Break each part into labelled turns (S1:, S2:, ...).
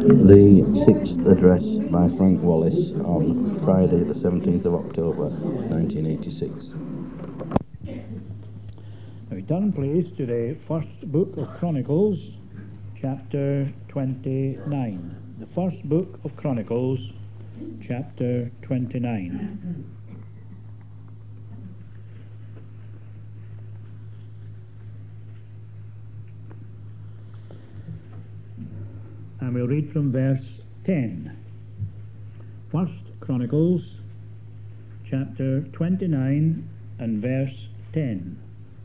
S1: The sixth address by Frank Wallace on Friday the 17th of October 1986.
S2: We turn please to the first book of Chronicles, chapter 29. The first book of Chronicles, chapter 29. And we'll read from verse 10. First Chronicles, chapter 29 and verse 10.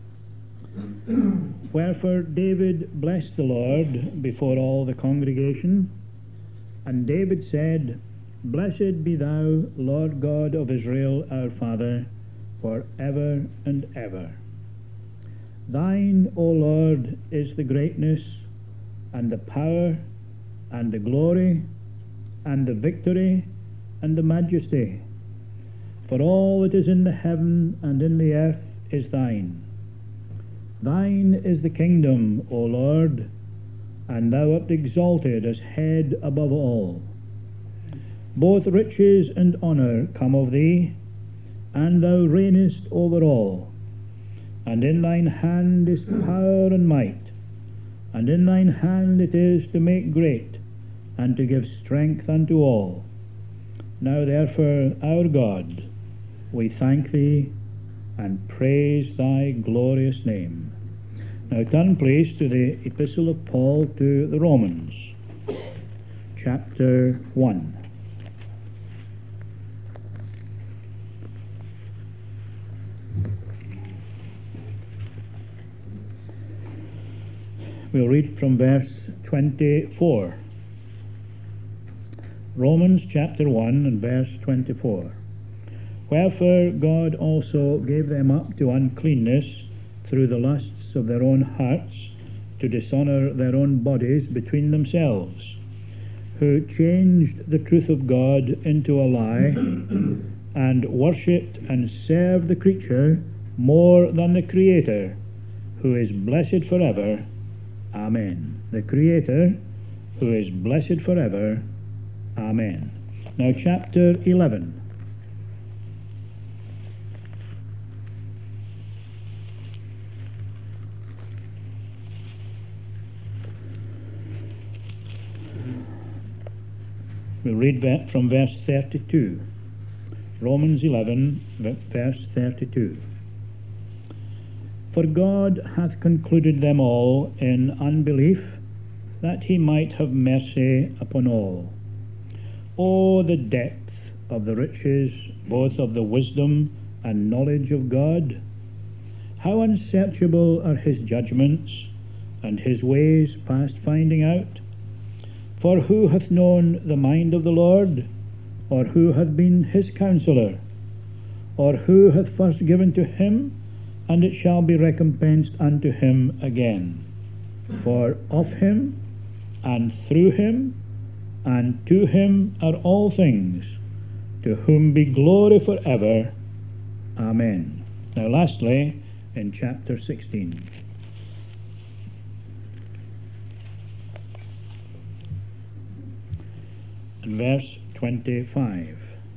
S2: Wherefore David blessed the Lord before all the congregation, and David said, Blessed be thou, Lord God of Israel, our Father, for ever and ever. Thine, O Lord, is the greatness, and the power, and the glory, and the victory, and the majesty. For all that is in the heaven and in the earth is thine. Thine is the kingdom, O Lord, and thou art exalted as head above all. Both riches and honour come of thee, and thou reignest over all. And in thine hand is power and might, and in thine hand it is to make great, and to give strength unto all. Now therefore, our God, we thank thee and praise thy glorious name. Now turn please to the Epistle of Paul to the Romans, chapter 1. We'll read from verse 24. Romans chapter 1 and verse 24. Wherefore God also gave them up to uncleanness through the lusts of their own hearts, to dishonour their own bodies between themselves, who changed the truth of God into a lie, and worshipped and served the creature more than the Creator, who is blessed forever. Amen. The Creator, who is blessed forever. Amen. Now chapter 11. We'll read from verse 32. Romans 11, verse 32. For God hath concluded them all in unbelief, that he might have mercy upon all. O the depth of the riches, both of the wisdom and knowledge of God! How unsearchable are his judgments, and his ways past finding out! For who hath known the mind of the Lord? Or who hath been his counsellor? Or who hath first given to him, and it shall be recompensed unto him again? For of him, and through him, and to him are all things, to whom be glory for ever. Amen. Now lastly, in chapter 16. And verse 25.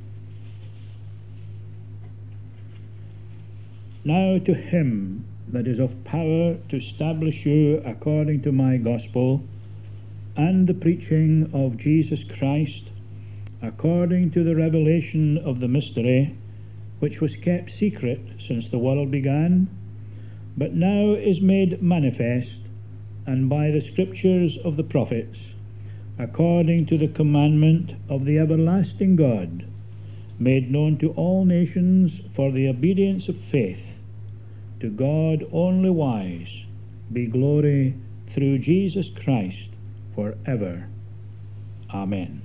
S2: Now to him that is of power to establish you according to my gospel, and the preaching of Jesus Christ, according to the revelation of the mystery, which was kept secret since the world began, but now is made manifest, and by the scriptures of the prophets, according to the commandment of the everlasting God, made known to all nations for the obedience of faith. To God only wise be glory through Jesus Christ forever. Amen.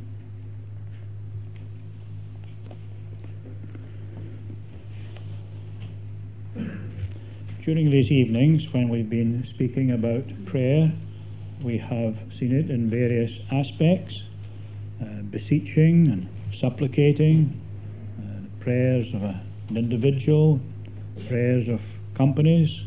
S2: During these evenings, when we've been speaking about prayer, we have seen it in various aspects, beseeching and supplicating, prayers of an individual, prayers of companies,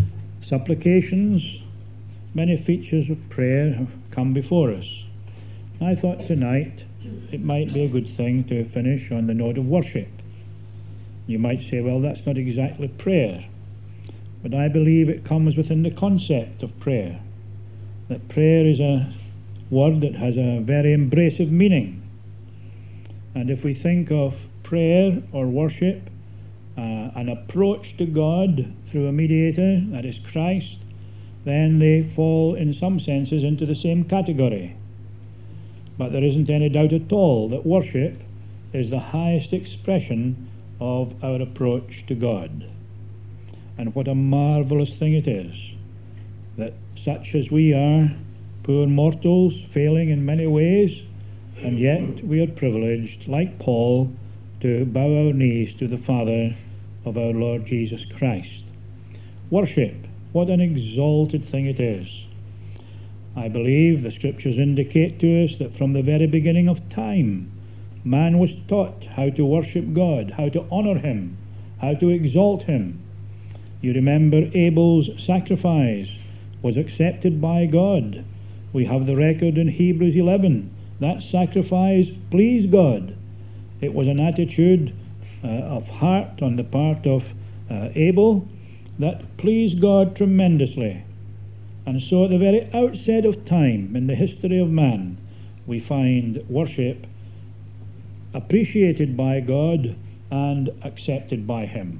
S2: supplications. Many features of prayer have come before us. I thought tonight it might be a good thing to finish on the note of worship. You might say, well, that's not exactly prayer, but I believe it comes within the concept of prayer, that prayer is a word that has a very embracive meaning. And if we think of prayer or worship, an approach to God through a mediator, that is Christ, then they fall in some senses into the same category. But there isn't any doubt at all that worship is the highest expression of our approach to God. And what a marvellous thing it is that such as we are, poor mortals, failing in many ways, and yet we are privileged, like Paul, to bow our knees to the Father of our Lord Jesus Christ. Worship, what an exalted thing it is. I believe the Scriptures indicate to us that from the very beginning of time, man was taught how to worship God, how to honour Him, how to exalt Him. You remember Abel's sacrifice was accepted by God. We have the record in Hebrews 11. That sacrifice pleased God. It was an attitude of heart on the part of Abel that pleased God tremendously. And so at the very outset of time in the history of man, we find worship appreciated by God and accepted by Him.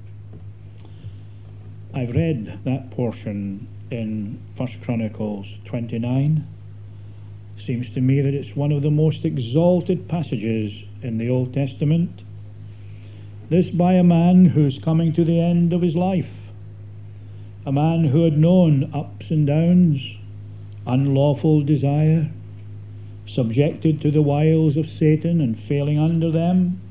S2: I've read that portion in 1 Chronicles 29. Seems to me that it's one of the most exalted passages in the Old Testament. This by a man who's coming to the end of his life, a man who had known ups and downs, unlawful desire, subjected to the wiles of Satan and failing under them,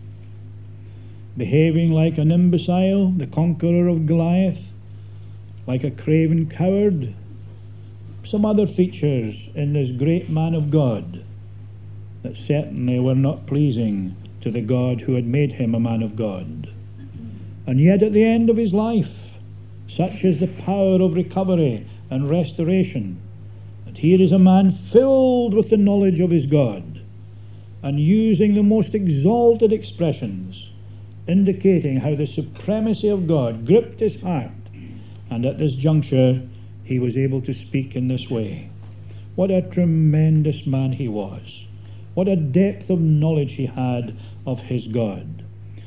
S2: behaving like an imbecile, the conqueror of Goliath, like a craven coward. Some other features in this great man of God that certainly were not pleasing to the God who had made him a man of God. And yet at the end of his life, such is the power of recovery and restoration, that here is a man filled with the knowledge of his God and using the most exalted expressions, indicating how the supremacy of God gripped his heart, and at this juncture he was able to speak in this way. What a tremendous man he was. What a depth of knowledge he had of his God,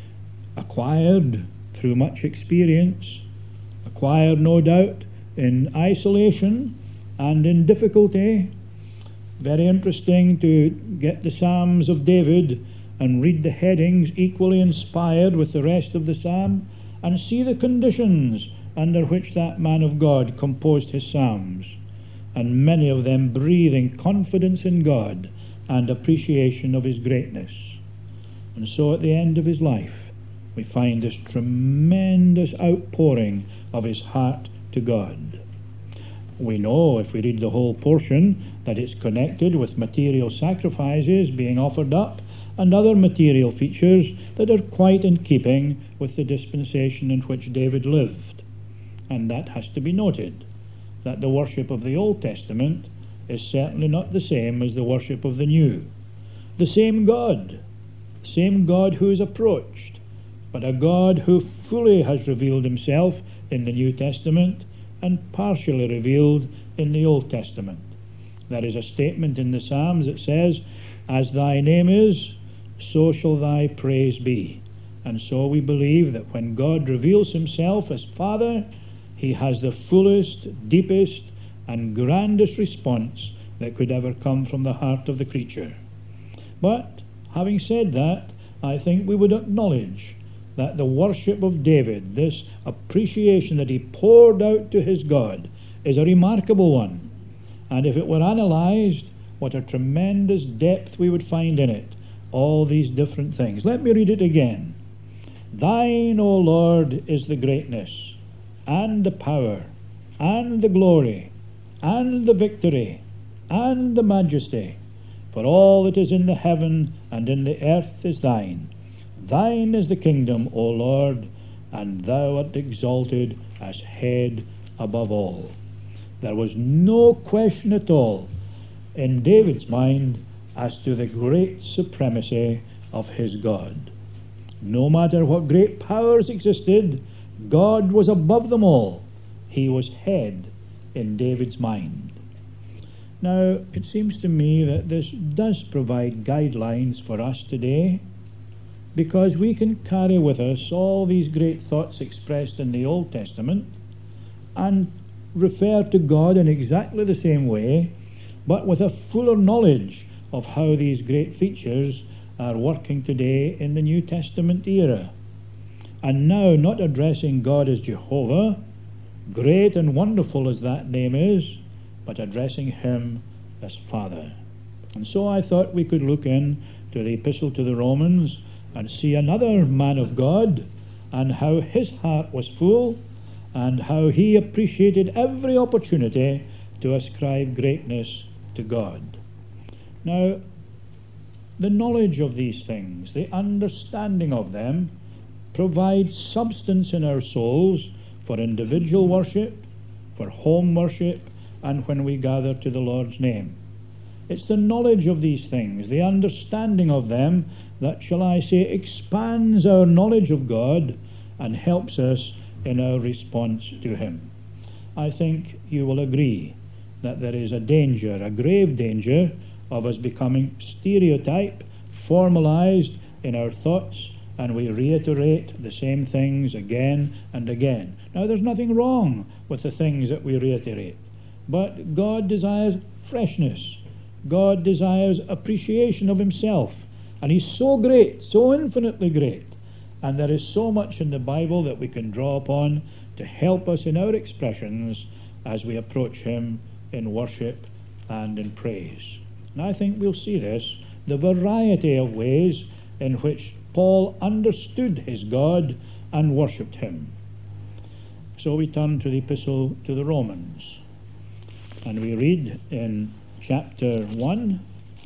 S2: acquired through much experience, acquired no doubt in isolation and in difficulty. Very interesting to get the Psalms of David and read the headings equally inspired with the rest of the psalm and see the conditions under which that man of God composed his psalms, and many of them breathing confidence in God and appreciation of his greatness. And so at the end of his life we find this tremendous outpouring of his heart to God. We know, if we read the whole portion, that it's connected with material sacrifices being offered up and other material features that are quite in keeping with the dispensation in which David lived. And that has to be noted, that the worship of the Old Testament is certainly not the same as the worship of the New. The same God who is approached, but a God who fully has revealed himself in the New Testament and partially revealed in the Old Testament. There is a statement in the Psalms that says, "As thy name is, so shall thy praise be." And so we believe that when God reveals himself as Father, he has the fullest, deepest, and grandest response that could ever come from the heart of the creature. But, having said that, I think we would acknowledge that the worship of David, this appreciation that he poured out to his God, is a remarkable one. And if it were analysed, what a tremendous depth we would find in it, all these different things. Let me read it again. Thine, O Lord, is the greatness, and the power, and the glory, and the victory, and the majesty. For all that is in the heaven and in the earth is thine. Thine is the kingdom, O Lord, and thou art exalted as head above all. There was no question at all in David's mind as to the great supremacy of his God. No matter what great powers existed, God was above them all. He was head in David's mind. Now, it seems to me that this does provide guidelines for us today, because we can carry with us all these great thoughts expressed in the Old Testament and refer to God in exactly the same way, but with a fuller knowledge of how these great features are working today in the New Testament era. And now, not addressing God as Jehovah, great and wonderful as that name is, but addressing him as Father. And so I thought we could look in to the Epistle to the Romans and see another man of God, and how his heart was full, and how he appreciated every opportunity to ascribe greatness to God. Now, the knowledge of these things, the understanding of them, provides substance in our souls for individual worship, for home worship, and when we gather to the Lord's name. It's the knowledge of these things, the understanding of them, that, shall I say, expands our knowledge of God and helps us in our response to him. I think you will agree that there is a danger, a grave danger, of us becoming stereotyped, formalized in our thoughts, and we reiterate the same things again and again. Now, there's nothing wrong with the things that we reiterate, but God desires freshness. God desires appreciation of himself, and he's so great, so infinitely great, and there is so much in the Bible that we can draw upon to help us in our expressions as we approach him in worship and in praise. And I think we'll see this, the variety of ways in which Paul understood his God and worshipped him. So we turn to the Epistle to the Romans, and we read in chapter 1,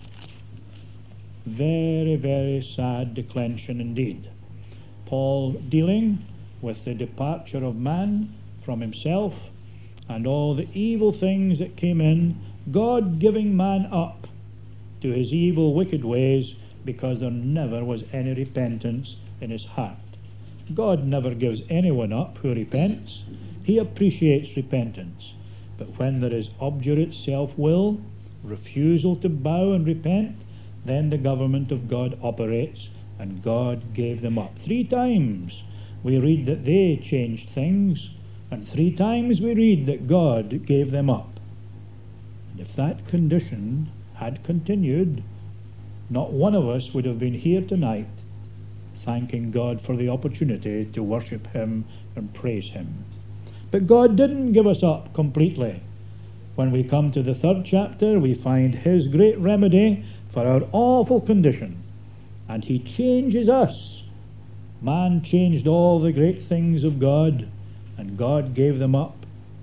S2: very, very sad declension indeed. Paul dealing with the departure of man from himself and all the evil things that came in, God giving man up to his evil, wicked ways, because there never was any repentance in his heart. God never gives anyone up who repents. He appreciates repentance. But when there is obdurate self-will, refusal to bow and repent, then the government of God operates, and God gave them up. 3 times we read that they changed things, and 3 times we read that God gave them up. And if that condition had continued, not one of us would have been here tonight thanking God for the opportunity to worship him and praise him. But God didn't give us up completely. When we come to the 3rd chapter, we find his great remedy for our awful condition, and he changes us. Man changed all the great things of God, and God gave them up.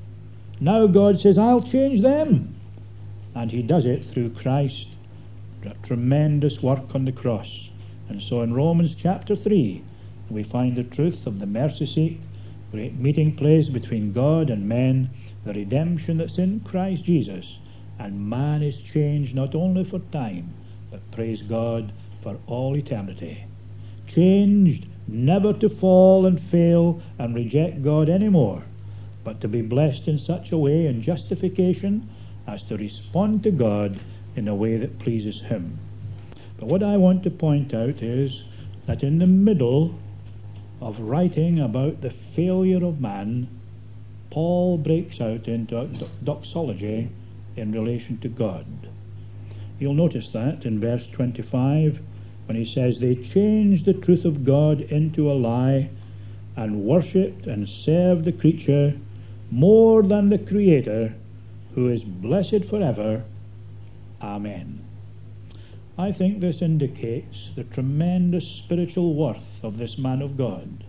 S2: Now God says, I'll change them. And he does it through Christ, a tremendous work on the cross. And so in Romans chapter 3, we find the truth of the mercy seat, great meeting place between God and men, the redemption that's in Christ Jesus. And man is changed not only for time, but praise God, for all eternity. Changed never to fall and fail and reject God anymore, but to be blessed in such a way in justification as to respond to God in a way that pleases him. But what I want to point out is that in the middle of writing about the failure of man, Paul breaks out into a doxology in relation to God. You'll notice that in verse 25, when he says, they changed the truth of God into a lie, and worshipped and served the creature more than the Creator, who is blessed forever. Amen. I think this indicates the tremendous spiritual worth of this man of God.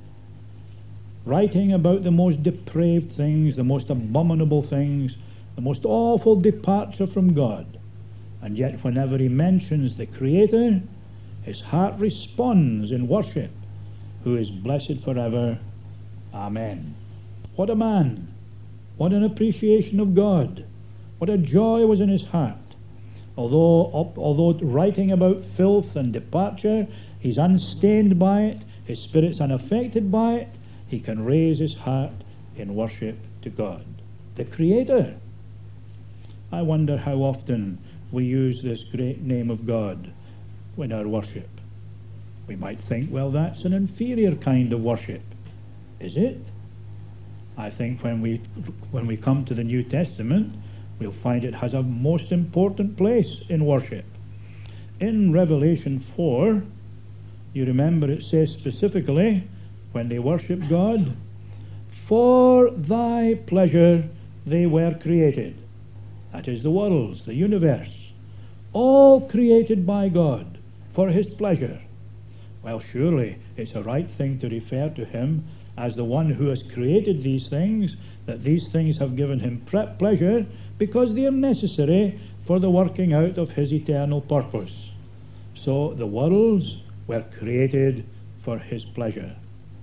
S2: Writing about the most depraved things, the most abominable things, the most awful departure from God, and yet whenever he mentions the Creator, his heart responds in worship, who is blessed forever. Amen. What a man! What an appreciation of God! What a joy was in his heart! Although writing about filth and departure, he's unstained by it, his spirit's unaffected by it, he can raise his heart in worship to God, the Creator. I wonder how often we use this great name of God in our worship. We might think, well, that's an inferior kind of worship. Is it? I think when we come to the New Testament, we'll find it has a most important place in worship. In Revelation 4, you remember it says specifically, when they worship God, for thy pleasure they were created. That is the worlds, the universe, all created by God for his pleasure. Well, surely it's a right thing to refer to him as the one who has created these things, that these things have given him pleasure because they are necessary for the working out of his eternal purpose. So the worlds were created for his pleasure.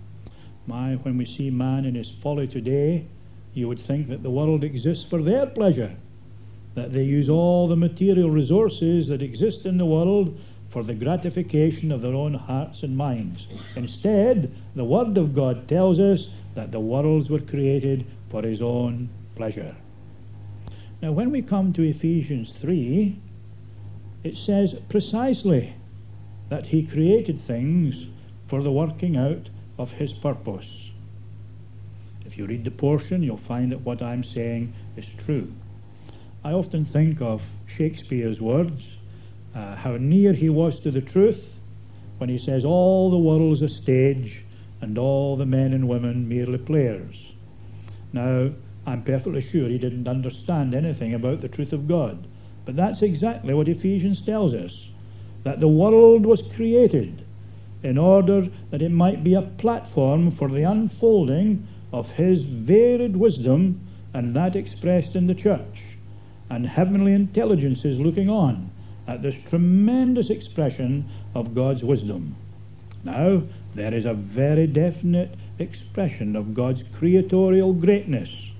S2: When we see man in his folly today, you would think that the world exists for their pleasure, that they use all the material resources that exist in the world for the gratification of their own hearts and minds. Instead, the Word of God tells us that the worlds were created for his own pleasure. Now, when we come to Ephesians 3, it says precisely that he created things for the working out of his purpose. If you read the portion, you'll find that what I'm saying is true. I often think of Shakespeare's words, how near he was to the truth when he says, all the world's a stage and all the men and women merely players. Now, I'm perfectly sure he didn't understand anything about the truth of God, but that's exactly what Ephesians tells us, that the world was created in order that it might be a platform for the unfolding of his varied wisdom, and that expressed in the church, and heavenly intelligences looking on at this tremendous expression of God's wisdom. Now, there is a very definite expression of God's creatorial greatness.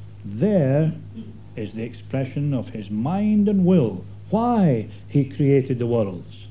S2: There is the expression of his mind and will, why he created the worlds.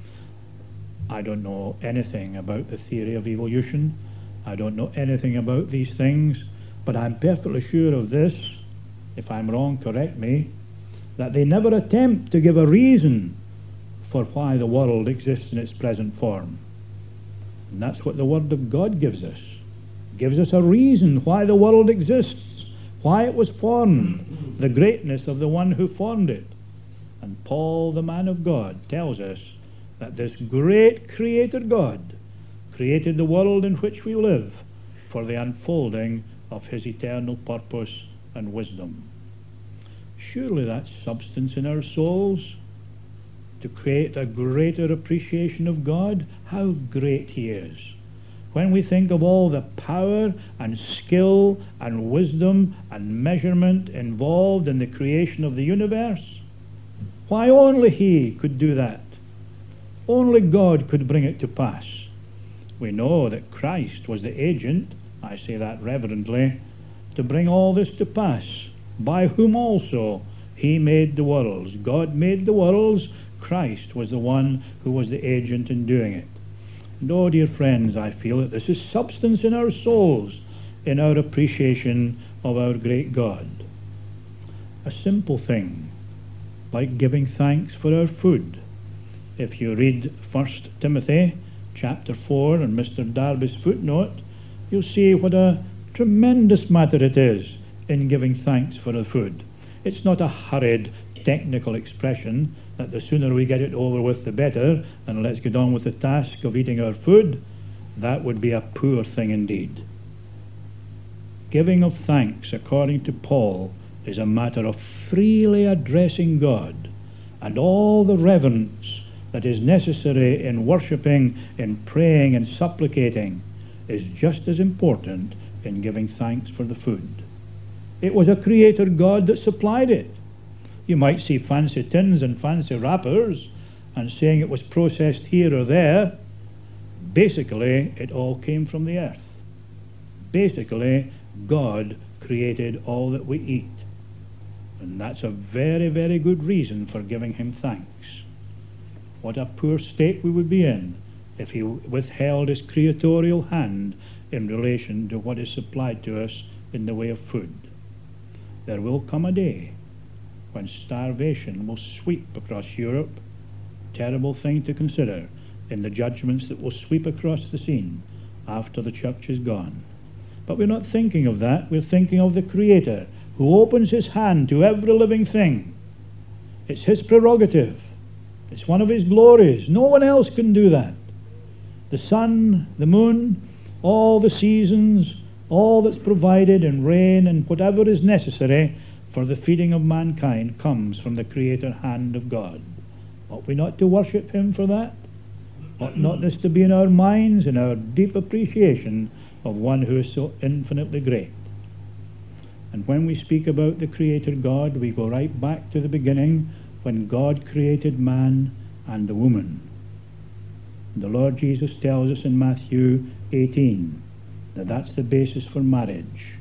S2: I don't know anything about the theory of evolution. I don't know anything about these things, but I'm perfectly sure of this, if I'm wrong, correct me, that they never attempt to give a reason for why the world exists in its present form. And that's what the Word of God gives us. It gives us a reason why the world exists, why it was formed, the greatness of the one who formed it. And Paul, the man of God, tells us that this great Creator God created the world in which we live for the unfolding of his eternal purpose and wisdom. Surely that's substance in our souls, to create a greater appreciation of God, how great he is. When we think of all the power and skill and wisdom and measurement involved in the creation of the universe, why only he could do that. Only God could bring it to pass. We know that Christ was the agent, I say that reverently, to bring all this to pass, by whom also he made the worlds. God made the worlds, Christ was the one who was the agent in doing it. And oh, dear friends, I feel that this is substance in our souls, in our appreciation of our great God. A simple thing, like giving thanks for our food. If you read 1 Timothy chapter 4 and Mr. Darby's footnote, you'll see what a tremendous matter it is in giving thanks for the food. It's not a hurried technical expression that the sooner we get it over with the better, and let's get on with the task of eating our food. That would be a poor thing indeed. Giving of thanks, according to Paul, is a matter of freely addressing God, and all the reverence that is necessary in worshipping, in praying and supplicating is just as important in giving thanks for the food. It was a Creator God that supplied it. You might see fancy tins and fancy wrappers and saying it was processed here or there. Basically, it all came from the earth. Basically, God created all that we eat. And that's a very, very good reason for giving him thanks. What a poor state we would be in if he withheld his creatorial hand in relation to what is supplied to us in the way of food. There will come a day when starvation will sweep across Europe. Terrible thing to consider in the judgments that will sweep across the scene after the church is gone. But we're not thinking of that. We're thinking of the Creator who opens his hand to every living thing. It's his prerogative. It's one of his glories. No one else can do that. The sun, the moon, all the seasons, all that's provided in rain and whatever is necessary for the feeding of mankind comes from the Creator hand of God. Ought we not to worship him for that? Ought not this to be in our minds, in our deep appreciation of one who is so infinitely great? And when we speak about the Creator God, we go right back to the beginning when God created man and the woman. The Lord Jesus tells us in Matthew 18 that that's the basis for marriage.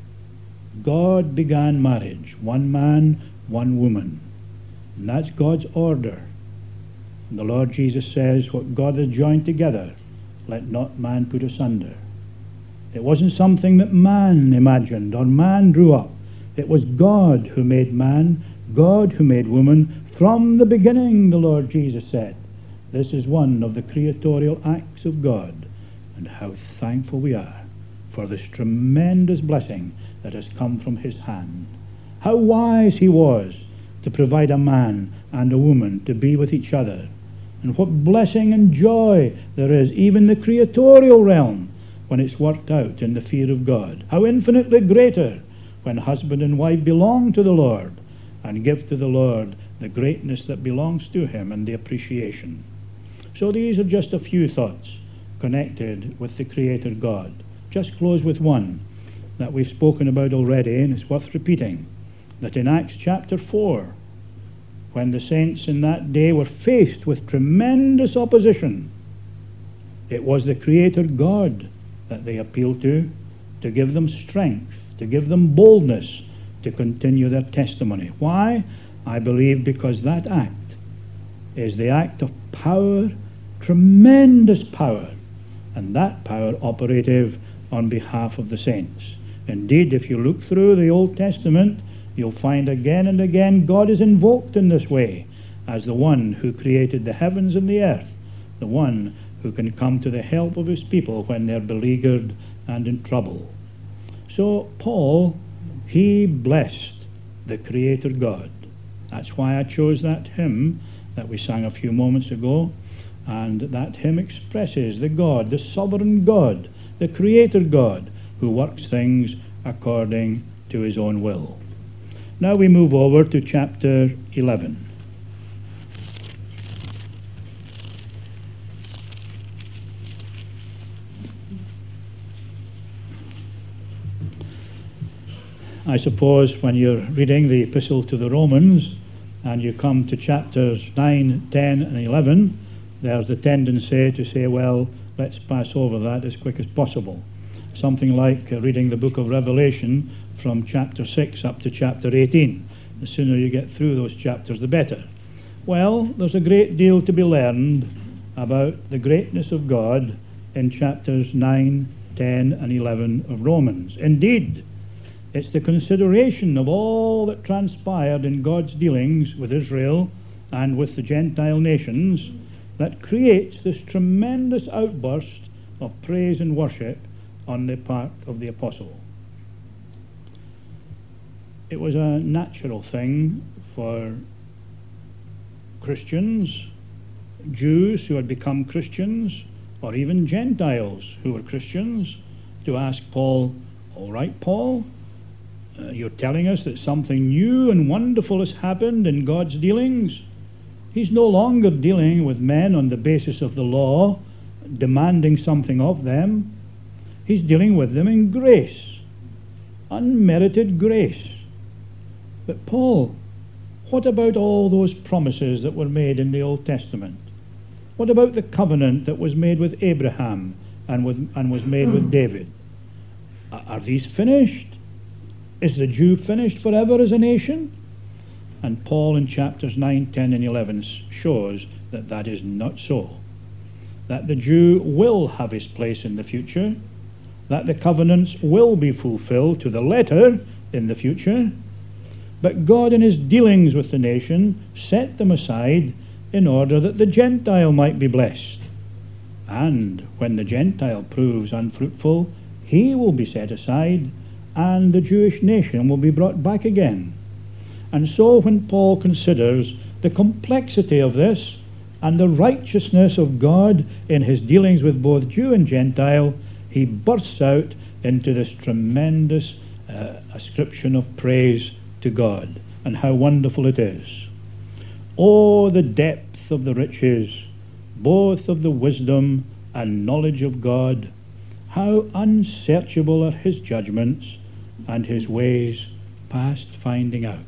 S2: God began marriage, one man, one woman. And that's God's order. And the Lord Jesus says, what God has joined together, let not man put asunder. It wasn't something that man imagined or man drew up. It was God who made man, God who made woman. From the beginning, the Lord Jesus said, this is one of the creatorial acts of God. And how thankful we are for this tremendous blessing that has come from his hand. How wise he was to provide a man and a woman to be with each other. And what blessing and joy there is, even in the creatorial realm, when it's worked out in the fear of God. How infinitely greater when husband and wife belong to the Lord and give to the Lord the greatness that belongs to him and the appreciation. So these are just a few thoughts connected with the Creator God. Just close with one that we've spoken about already, and it's worth repeating, that in Acts chapter 4, when the saints in that day were faced with tremendous opposition, it was the Creator God that they appealed to give them strength, to give them boldness to continue their testimony. Why? I believe because that act is the act of power, tremendous power, and that power operative on behalf of the saints. Indeed, if you look through the Old Testament, you'll find again and again God is invoked in this way as the one who created the heavens and the earth, the one who can come to the help of his people when they're beleaguered and in trouble. So Paul, he blessed the Creator God. That's why I chose that hymn that we sang a few moments ago, and that hymn expresses the God, the sovereign God, the Creator God, who works things according to his own will. Now we move over to chapter 11. I suppose when you're reading the Epistle to the Romans and you come to chapters 9, 10 and 11, there's the tendency to say, well, let's pass over that as quick as possible. Something like reading the book of Revelation from chapter 6 up to chapter 18. The sooner you get through those chapters, the better. Well, there's a great deal to be learned about the greatness of God in chapters 9, 10 and 11 of Romans. Indeed, it's the consideration of all that transpired in God's dealings with Israel and with the Gentile nations that creates this tremendous outburst of praise and worship on the part of the apostle. It was a natural thing for Christians, Jews who had become Christians, or even Gentiles who were Christians, to ask Paul, all right, Paul, you're telling us that something new and wonderful has happened in God's dealings. He's no longer dealing with men on the basis of the law, demanding something of them. He's dealing with them in grace, unmerited grace. But Paul, what about all those promises that were made in the Old Testament? What about the covenant that was made with Abraham and was made with David? Are these finished? Is the Jew finished forever as a nation? And Paul in chapters 9, 10 and 11 shows that that is not so. That the Jew will have his place in the future, that the covenants will be fulfilled to the letter in the future, but God in his dealings with the nation set them aside in order that the Gentile might be blessed. And when the Gentile proves unfruitful, he will be set aside, and the Jewish nation will be brought back again. And so when Paul considers the complexity of this and the righteousness of God in his dealings with both Jew and Gentile, he bursts out into this tremendous ascription of praise to God, and how wonderful it is. Oh, the depth of the riches, both of the wisdom and knowledge of God! How unsearchable are his judgments, and his ways past finding out.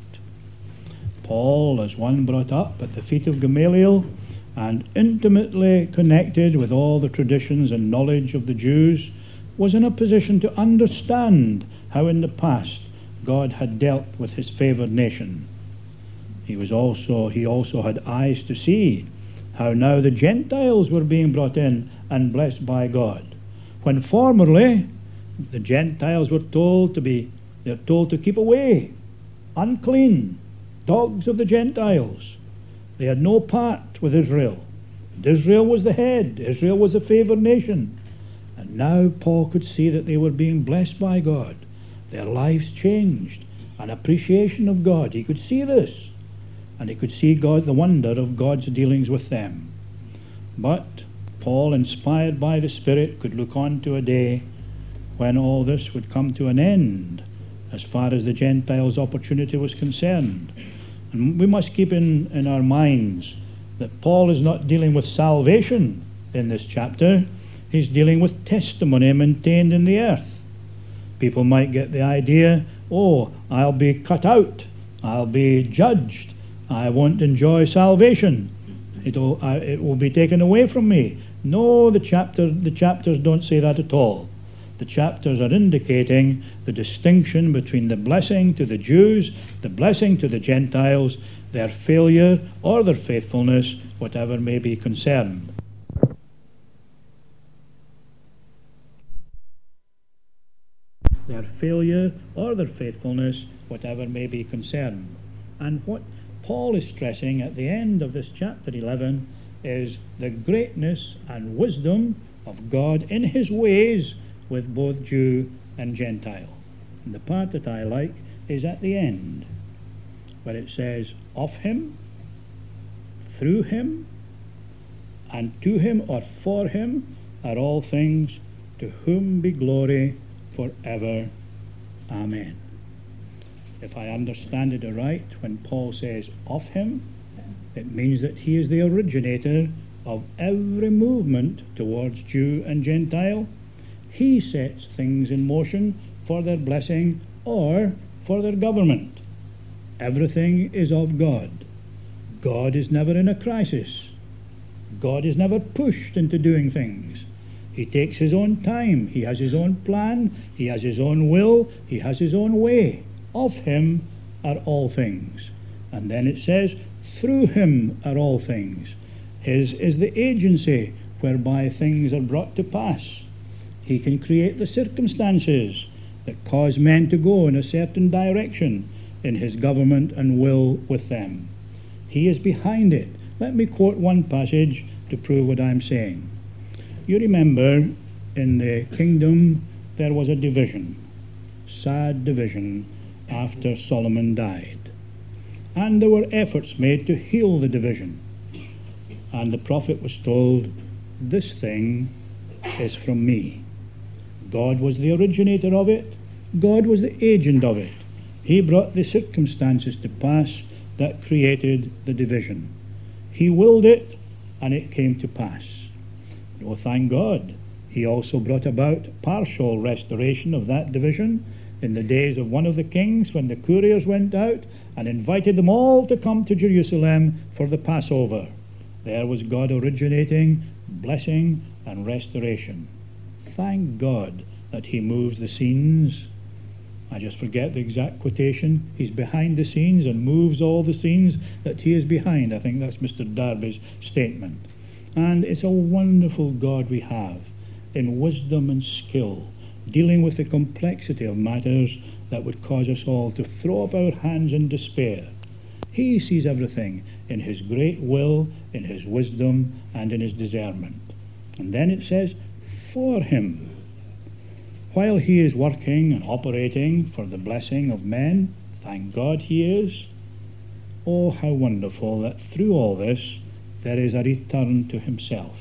S2: Paul, as one brought up at the feet of Gamaliel, and intimately connected with all the traditions and knowledge of the Jews, was in a position to understand how in the past God had dealt with his favoured nation. He also had eyes to see how now the Gentiles were being brought in and blessed by God, when formerly the Gentiles were told to keep away, unclean, dogs of the Gentiles. They had no part with Israel. And Israel was the head. Israel was a favoured nation. And now Paul could see that they were being blessed by God. Their lives changed. An appreciation of God. He could see this. And he could see God, the wonder of God's dealings with them. But Paul, inspired by the Spirit, could look on to a day when all this would come to an end as far as the Gentiles' opportunity was concerned. And we must keep in our minds that Paul is not dealing with salvation in this chapter. He's dealing with testimony maintained in the earth. People might get the idea, oh, I'll be cut out, I'll be judged, I won't enjoy salvation, it will be taken away from me. No, the chapters don't say that at all. The chapters are indicating the distinction between the blessing to the Jews, the blessing to the Gentiles, their failure or their faithfulness, whatever may be concerned. Their failure or their faithfulness, whatever may be concerned. And what Paul is stressing at the end of this chapter 11 is the greatness and wisdom of God in his ways with both Jew and Gentile. And the part that I like is at the end, where it says, of him, through him, and to him or for him are all things, to whom be glory forever. Amen. If I understand it aright, when Paul says of him, it means that he is the originator of every movement towards Jew and Gentile. He sets things in motion for their blessing or for their government. Everything is of God. God is never in a crisis. God is never pushed into doing things. He takes his own time. He has his own plan. He has his own will. He has his own way. Of him are all things. And then it says, through him are all things. His is the agency whereby things are brought to pass. He can create the circumstances that cause men to go in a certain direction in his government and will with them. He is behind it. Let me quote one passage to prove what I'm saying. You remember in the kingdom there was a division, sad division, after Solomon died. And there were efforts made to heal the division. And the prophet was told, this thing is from me. God was the originator of it. God was the agent of it. He brought the circumstances to pass that created the division. He willed it, and it came to pass. Oh, thank God. He also brought about partial restoration of that division in the days of one of the kings, when the couriers went out and invited them all to come to Jerusalem for the Passover. There was God originating blessing and restoration. Thank God that he moves the scenes I just forget the exact quotation. He's behind the scenes and moves all the scenes that he is behind. I think that's Mr. Darby's statement. And it's a wonderful God we have in wisdom and skill, dealing with the complexity of matters that would cause us all to throw up our hands in despair. He sees everything in his great will, in his wisdom, and in his discernment. And then it says, for him. While he is working and operating for the blessing of men, thank God he is, oh, how wonderful that through all this there is a return to himself.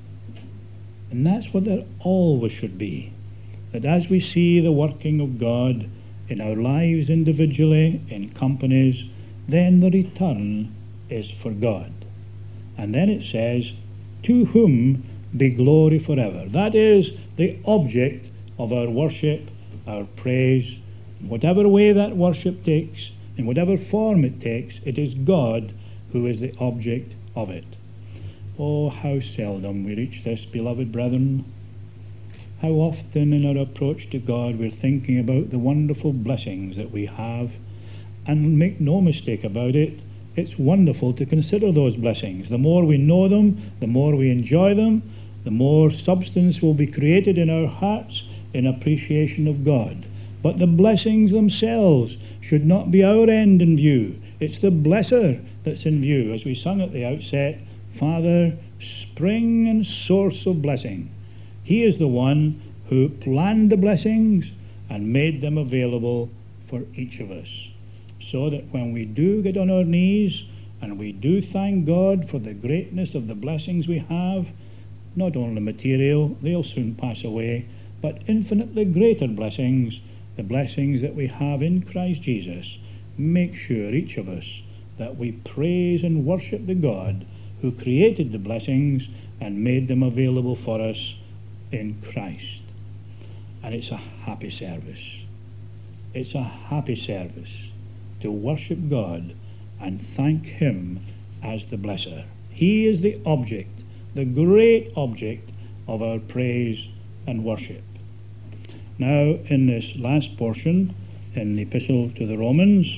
S2: And that's what there always should be, that as we see the working of God in our lives individually, in companies, then the return is for God. And then it says, to whom be glory forever. That is the object of our worship, our praise. In whatever way that worship takes, in whatever form it takes, it is God who is the object of it. Oh, how seldom we reach this, beloved brethren. How often in our approach to God we're thinking about the wonderful blessings that we have. And make no mistake about it, it's wonderful to consider those blessings. The more we know them, the more we enjoy them, the more substance will be created in our hearts in appreciation of God. But the blessings themselves should not be our end in view. It's the blesser that's in view. As we sung at the outset, Father, spring and source of blessing. He is the one who planned the blessings and made them available for each of us. So that when we do get on our knees and we do thank God for the greatness of the blessings we have, not only material, they'll soon pass away, but infinitely greater blessings, the blessings that we have in Christ Jesus, make sure, each of us, that we praise and worship the God who created the blessings and made them available for us in Christ. And it's a happy service. It's a happy service to worship God and thank him as the blesser. He is the object, the great object of our praise and worship. Now, in this last portion, in the Epistle to the Romans,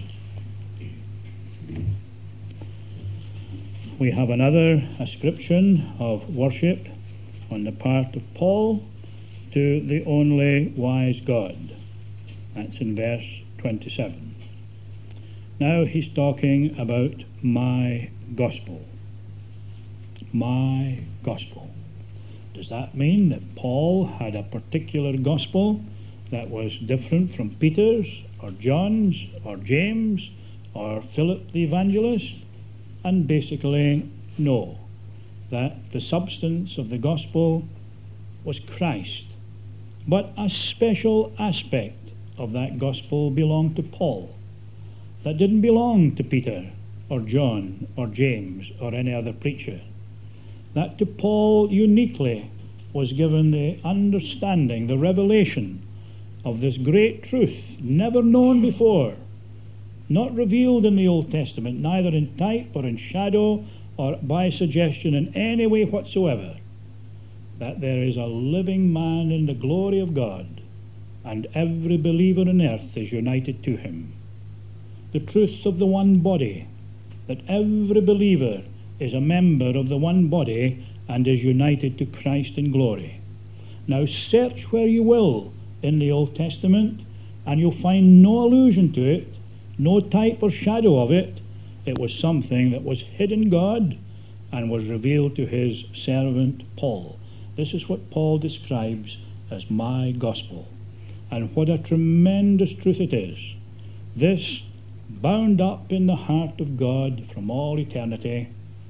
S2: we have another ascription of worship on the part of Paul to the only wise God. That's in verse 27. Now he's talking about my gospel. My gospel. Does that mean that Paul had a particular gospel that was different from Peter's or John's or James or Philip the evangelist? And basically, no. That the substance of the gospel was Christ. But a special aspect of that gospel belonged to Paul. That didn't belong to Peter or John or James or any other preacher. That to Paul uniquely was given the understanding, the revelation of this great truth, never known before, not revealed in the Old Testament, neither in type or in shadow or by suggestion in any way whatsoever, that there is a living man in the glory of God, and every believer on earth is united to him. The truth of the one body, that every believer is a member of the one body and is united to Christ in glory. Now search where you will in the Old Testament, and you'll find no allusion to it, no type or shadow of it. It was something that was hid in God and was revealed to his servant Paul. This is what Paul describes as my gospel. And what a tremendous truth it is. This, bound up in the heart of God from all eternity,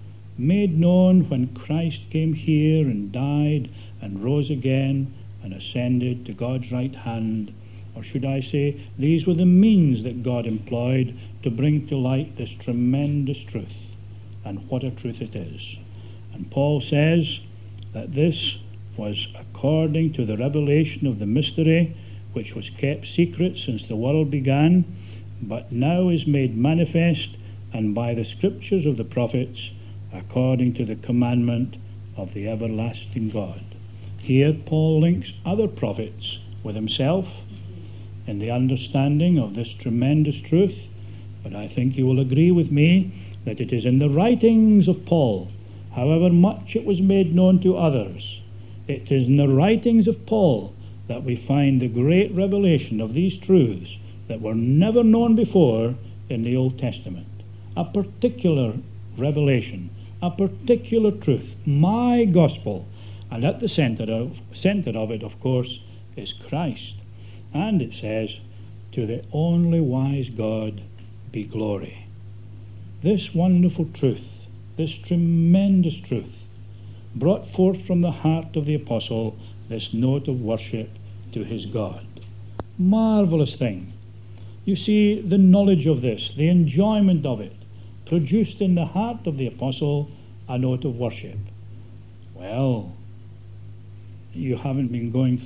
S2: made known when Christ came here and died and rose again and ascended to God's right hand. Or should I say, these were the means that God employed to bring to light this tremendous truth. And what a truth it is. And Paul says that this was according to the revelation of the mystery, which was kept secret since the world began, but now is made manifest, and by the scriptures of the prophets, according to the commandment of the everlasting God. Here Paul links other prophets with himself, in the understanding of this tremendous truth, but I think you will agree with me that it is in the writings of Paul, however much it was made known to others, it is in the writings of Paul that we find the great revelation of these truths that were never known before in the Old Testament. A particular revelation, a particular truth, my gospel. And at the center of it, of course, is Christ. And it says, to the only wise God be glory. This wonderful truth, this tremendous truth, brought forth from the heart of the apostle this note of worship to his God. Marvelous thing. You see, the knowledge of this, the enjoyment of it, produced in the heart of the apostle a note of worship. Well, you haven't been going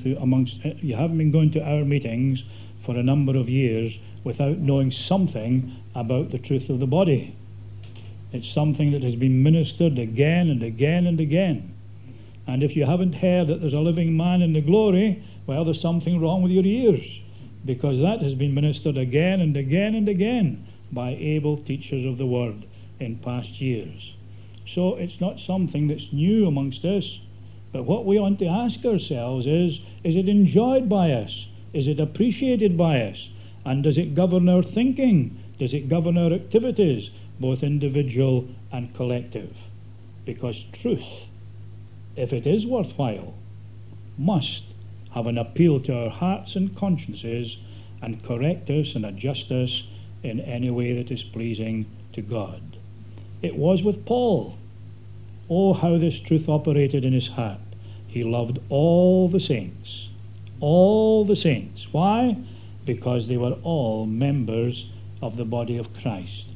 S2: to our meetings for a number of years without knowing something about the truth of the body. It's something that has been ministered again and again and again. And if you haven't heard that there's a living man in the glory, well, there's something wrong with your ears, because that has been ministered again and again and again by able teachers of the word in past years. So it's not something that's new amongst us, but what we want to ask ourselves is it enjoyed by us? Is it appreciated by us? And does it govern our thinking? Does it govern our activities, both individual and collective? Because truth, if it is worthwhile, must have an appeal to our hearts and consciences and correct us and adjust us in any way that is pleasing to God. It was with Paul. Oh, how this truth operated in his heart. He loved all the saints. All the saints. Why? Because they were all members of the body of Christ.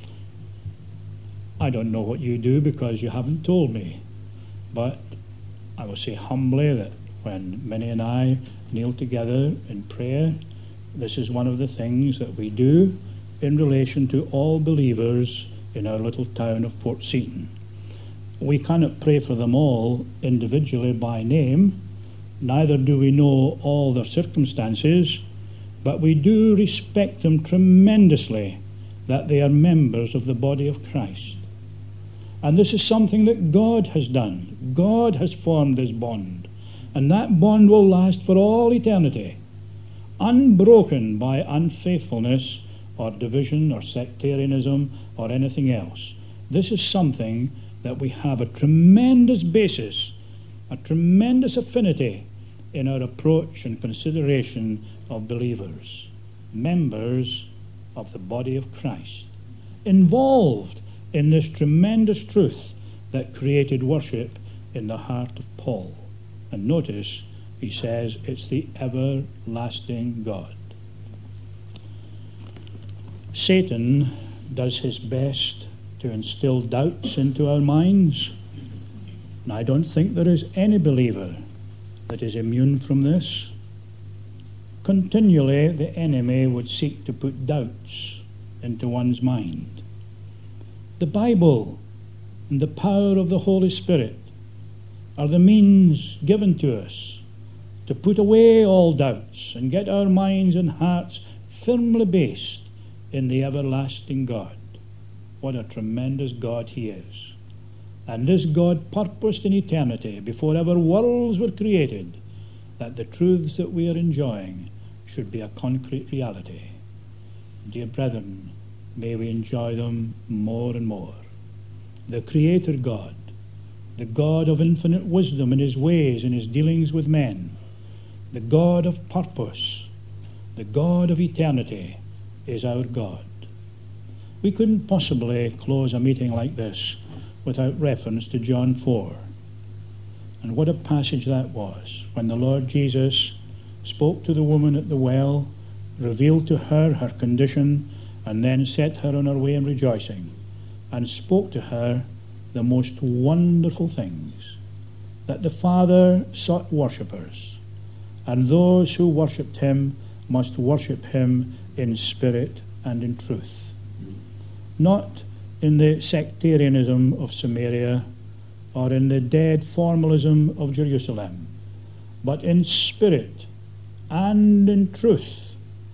S2: I don't know what you do because you haven't told me, but I will say humbly that when Minnie and I kneel together in prayer, this is one of the things that we do in relation to all believers in our little town of Port Seton. We cannot pray for them all individually by name, neither do we know all their circumstances, but we do respect them tremendously that they are members of the body of Christ. And this is something that God has done. God has formed this bond, and that bond will last for all eternity, unbroken by unfaithfulness or division or sectarianism or anything else. This is something that we have a tremendous basis, a tremendous affinity in our approach and consideration of believers, members of the body of Christ, involved in this tremendous truth that created worship in the heart of Paul. And notice, he says, it's the everlasting God. Satan does his best to instill doubts into our minds. And I don't think there is any believer that is immune from this. Continually, the enemy would seek to put doubts into one's mind. The Bible and the power of the Holy Spirit are the means given to us to put away all doubts and get our minds and hearts firmly based in the everlasting God. What a tremendous God he is. And this God purposed in eternity, before ever worlds were created, that the truths that we are enjoying should be a concrete reality. Dear brethren, may we enjoy them more and more. The Creator God, the God of infinite wisdom in his ways and his dealings with men, the God of purpose, the God of eternity, is our God. We couldn't possibly close a meeting like this without reference to John 4. And what a passage that was, when the Lord Jesus spoke to the woman at the well, revealed to her her condition, and then set her on her way in rejoicing, and spoke to her the most wonderful things, that the Father sought worshippers, and those who worshipped him must worship him in spirit and in truth. Not in the sectarianism of Samaria or in the dead formalism of Jerusalem, but in spirit and in truth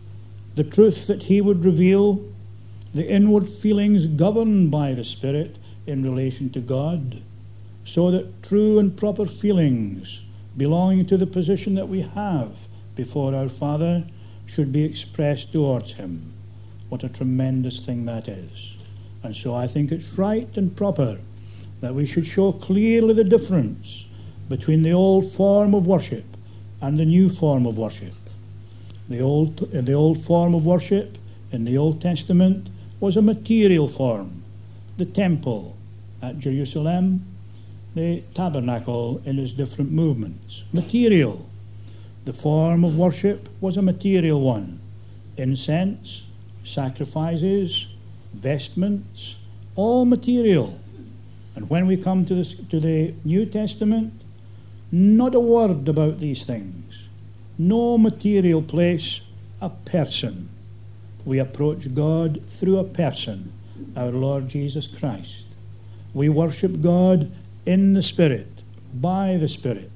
S2: the truth that he would reveal, the inward feelings governed by the Spirit in relation to God, so that true and proper feelings belonging to the position that we have before our Father should be expressed towards him. What a tremendous thing that is. And so I think it's right and proper that we should show clearly the difference between the old form of worship and the new form of worship. The old form of worship in the Old Testament was a material form. The temple at Jerusalem, the tabernacle in its different movements. Material. The form of worship was a material one. Incense, sacrifices, vestments, all material. And when we come to the New Testament, not a word about these things. No material place, a person. We approach God through a person, our Lord Jesus Christ. We worship God in the Spirit, by the Spirit.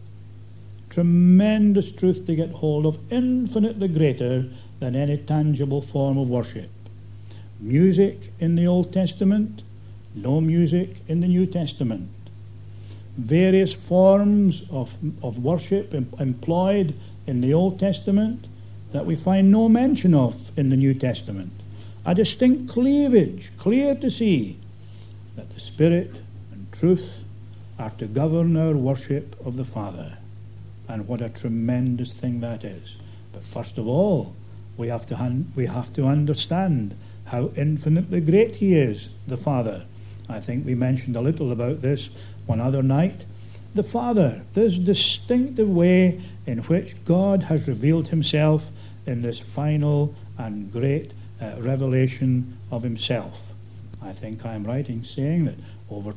S2: Tremendous truth to get hold of, infinitely greater than any tangible form of worship. Music in the Old Testament, no music in the New Testament. Various forms of worship employed in the Old Testament that we find no mention of in the New Testament. A distinct cleavage, clear to see that the Spirit and truth are to govern our worship of the Father. And what a tremendous thing that is. But first of all, we have to understand how infinitely great he is, the Father. I think we mentioned a little about this one other night. The Father, this distinctive way in which God has revealed himself in this final and great revelation of himself. I think I'm right in saying that over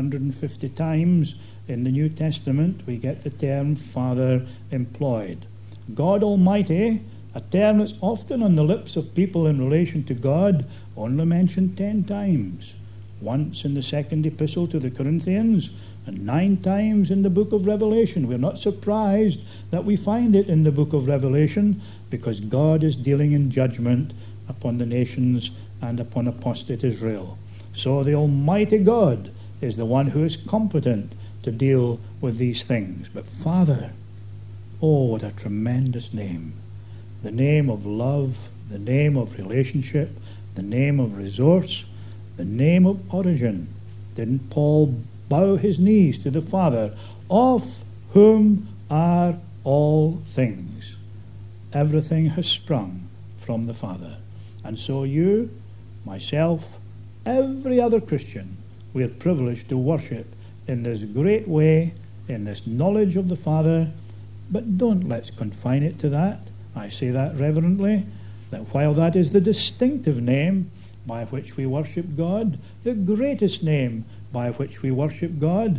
S2: 250 times in the New Testament we get the term Father employed. God Almighty, a term that's often on the lips of people in relation to God, only mentioned 10 times. Once in the second epistle to the Corinthians, and 9 times in the book of Revelation. We're not surprised that we find it in the book of Revelation, because God is dealing in judgment upon the nations and upon apostate Israel. So the Almighty God is the one who is competent to deal with these things. But Father, oh, what a tremendous name. The name of love, the name of relationship, the name of resource, the name of origin. Didn't Paul bow his knees to the Father, of whom are all things? Everything has sprung from the Father. And so you, myself, every other Christian, we are privileged to worship in this great way, in this knowledge of the Father. But don't let's confine it to that. I say that reverently, that while that is the distinctive name by which we worship God, the greatest name by which we worship God,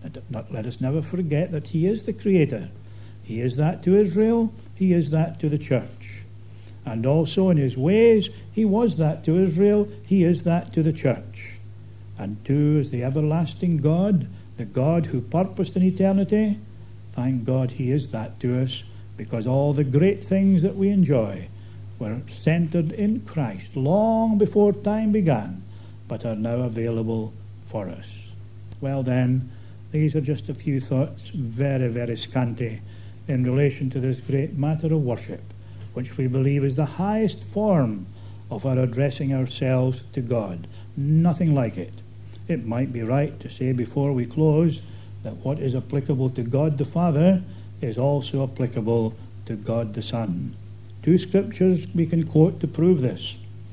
S2: let us never forget that he is the Creator. He is that to Israel, he is that to the church. And also in his ways, he was that to Israel, he is that to the church. And too is the everlasting God, the God who purposed in eternity. Thank God he is that to us, because all the great things that we enjoy were centered in Christ long before time began, but are now available for us. Well then, these are just a few thoughts, very, very scanty, in relation to this great matter of worship, which we believe is the highest form of our addressing ourselves to God. Nothing like it. It might be right to say before we close that what is applicable to God the Father is also applicable to God the Son. 2 scriptures we can quote to prove this.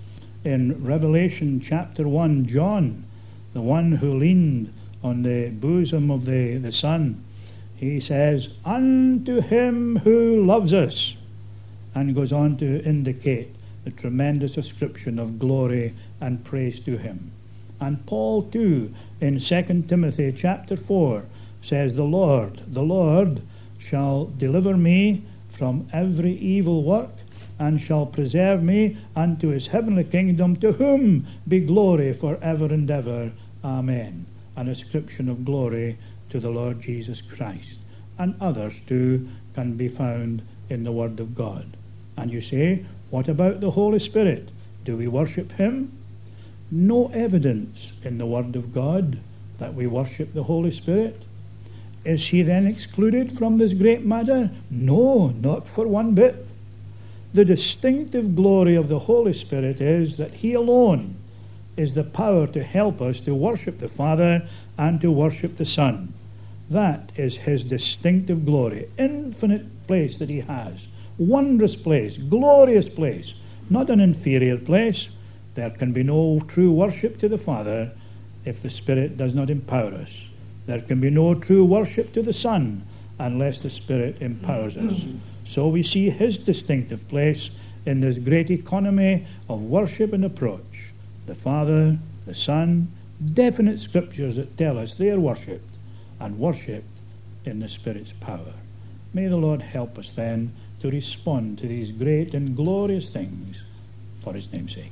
S2: In Revelation chapter 1, John, the one who leaned on the bosom of the Son, he says, "Unto him who loves us," and goes on to indicate the tremendous ascription of glory and praise to him. And Paul too, in 2 Timothy chapter 4, says, the Lord shall deliver me from every evil work, and shall preserve me unto his heavenly kingdom, to whom be glory for ever and ever. Amen. An ascription of glory to the Lord Jesus Christ. And others too can be found in the Word of God. And you say, What about the Holy Spirit? Do we worship him? No evidence in the Word of God that we worship the Holy Spirit. Is he then excluded from this great matter? No, not for one bit. The distinctive glory of the Holy Spirit is that he alone is the power to help us to worship the Father and to worship the Son. That is his distinctive glory. Infinite place that he has. Wondrous place, glorious place, not an inferior place. There can be no true worship to the Father if the Spirit does not empower us. There can be no true worship to the Son unless the Spirit empowers us. So we see his distinctive place in this great economy of worship and approach. The Father, the Son, definite scriptures that tell us they are worshipped, and worshipped in the Spirit's power. May the Lord help us then to respond to these great and glorious things for his name's sake.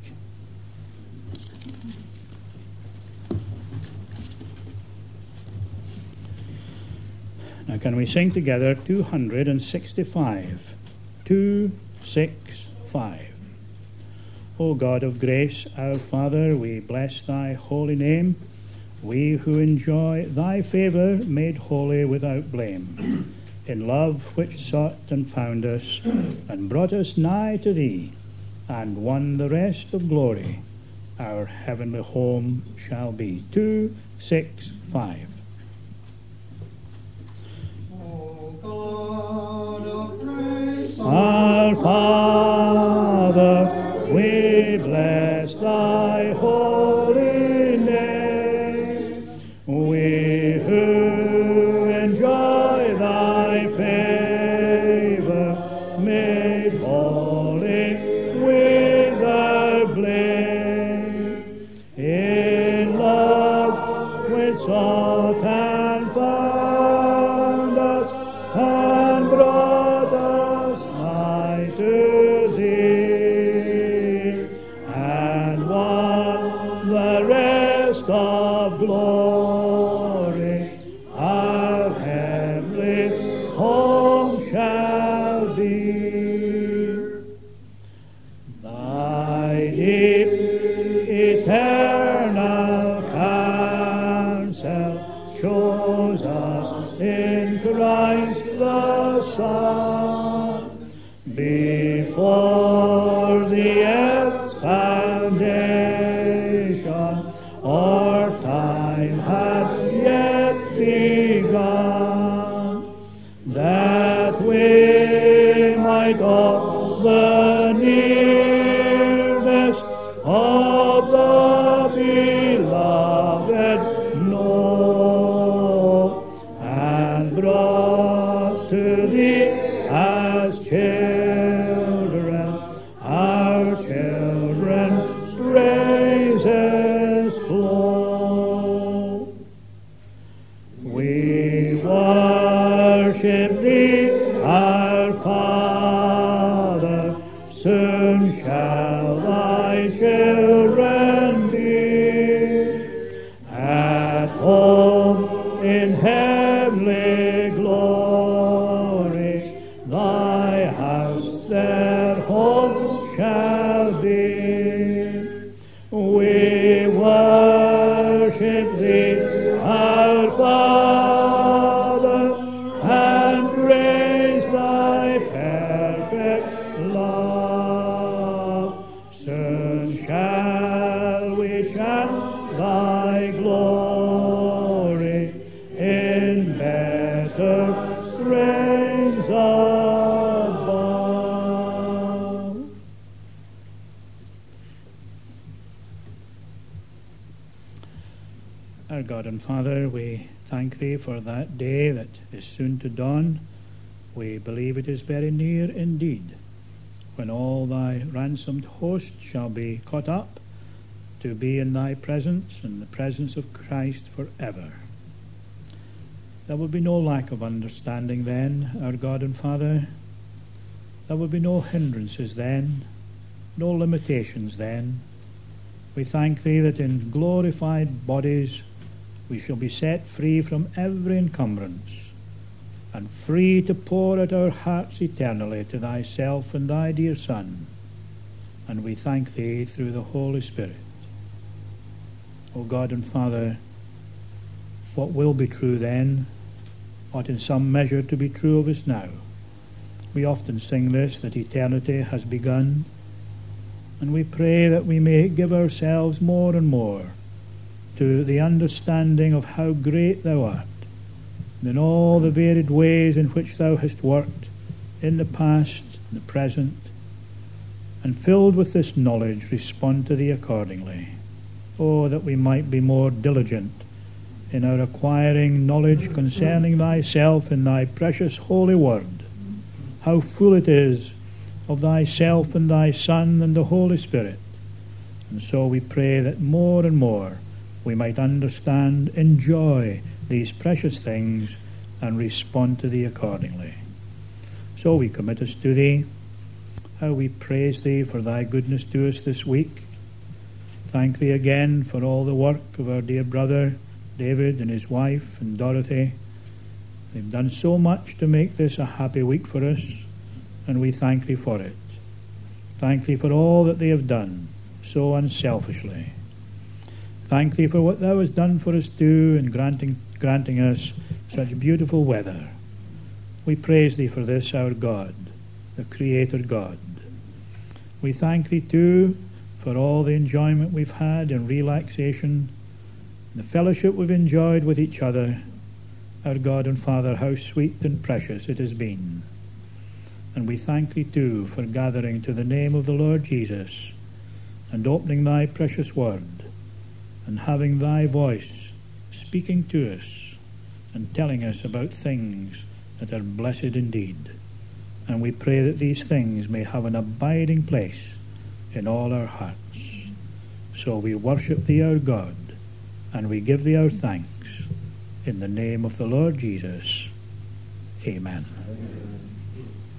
S2: Now can we sing together 265? 265. O God of grace, our Father, we bless thy holy name. We who enjoy thy favour made holy without blame, in love which sought and found us, and brought us nigh to thee, and won the rest of glory, our heavenly home shall be. 265. Our Father, we bless thy holy name. We who enjoy thy favor, made holy without blame, in love which sought and found us, and brought us nigh to thee, and won the rest of glory, our heavenly home shall be. Thy deep eternal counsel shows us in Christ the Son, before the earth's foundation, or time had yet begun, that we might all the nearness of the beloved know, and brought to thee as children, our children's praises flow. We worship thee, our Father, soon shall thy children be at home in heavenly glory. Thy house their home shall be. We worship thee, our Father, and praise thy perfect love. Soon shall we chant thy glory in better strains above. Our God and Father, we thank thee for that day that is soon to dawn. We believe it is very near indeed, when all thy ransomed host shall be caught up to be in thy presence, in the presence of Christ forever. There will be no lack of understanding then, our God and Father. There will be no hindrances then, no limitations then. We thank thee that in glorified bodies we shall be set free from every encumbrance, and free to pour out our hearts eternally to thyself and thy dear Son. and we thank thee through the Holy Spirit. O God and Father, what will be true then ought in some measure to be true of us now. We often sing this, that eternity has begun, and we pray that we may give ourselves more and more to the understanding of how great thou art, and in all the varied ways in which thou hast worked in the past, in the present, and filled with this knowledge, respond to thee accordingly. Oh, that we might be more diligent in our acquiring knowledge concerning thyself in thy precious holy word. How full it is of thyself and thy Son and the Holy Spirit. And so we pray that more and more we might understand, enjoy these precious things, and respond to thee accordingly. So we commit us to thee. How we praise thee for thy goodness to us this week. Thank thee again for all the work of our dear brother David and his wife and Dorothy. They've done so much to make this a happy week for us, and we thank thee for it. Thank thee for all that they have done so unselfishly. Thank thee for what thou hast done for us too in granting us such beautiful weather. We praise thee for this, our God, the Creator God. We thank thee too for all the enjoyment we've had in relaxation, the fellowship we've enjoyed with each other. Our God and Father, how sweet and precious it has been. And we thank thee too for gathering to the name of the Lord Jesus and opening thy precious word and having thy voice speaking to us and telling us about things that are blessed indeed. And we pray that these things may have an abiding place in all our hearts. So we worship thee, our God, and we give thee our thanks in the name of the Lord Jesus. Amen.